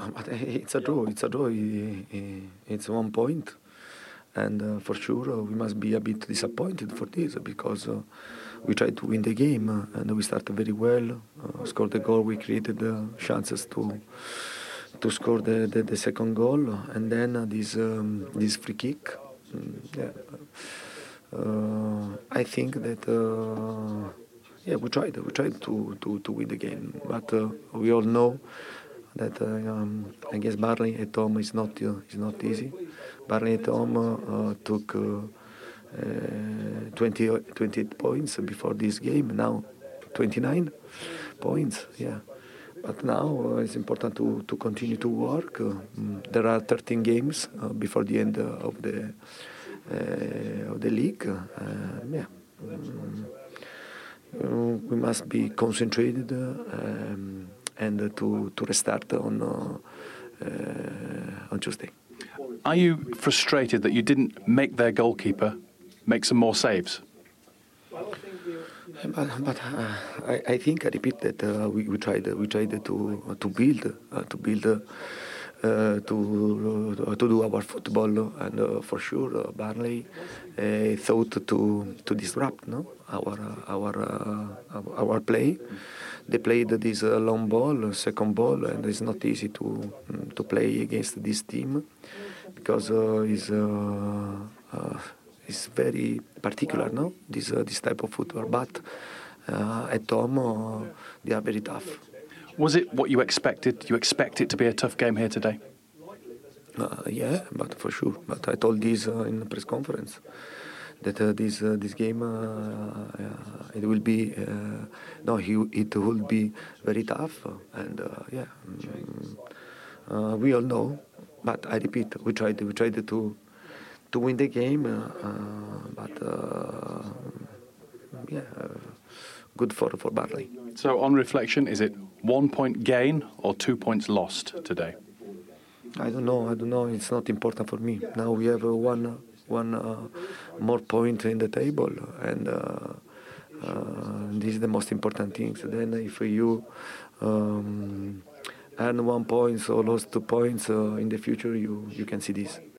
but it's a draw. It's a draw. It's 1 point, and for sure we must be a bit disappointed for this because we tried to win the game and we started very well. Scored the goal. We created chances to score the second goal, and then this free kick. Yeah. I think that yeah, we tried to win the game, but we all know that I guess Burnley at home is not easy. Burnley at home took 28 points before this game. Now 29 points. Yeah. But now it's important to continue to work. There are 13 games before the end of the league. Yeah, we must be concentrated and to restart on Tuesday. Are you frustrated that you didn't make their goalkeeper make some more saves? But I think I repeat that we tried to build to do our football, and for sure Burnley thought to disrupt our play. They played this long ball, second ball, and it's not easy to play against this team because it's very particular, no? This type of football, but at home they are very tough. Was it what you expected? You expect it to be a tough game here today? Yeah, but for sure. But I told this in the press conference that this game it will be it will be very tough, and yeah, we all know. But I repeat, we tried to win the game, but yeah, good for Burnley. So, on reflection, is it 1 point gain or 2 points lost today? I don't know. It's not important for me. Now we have one more point in the table, and this is the most important thing. Then, if you earn 1 point or lost 2 points in the future, you can see this.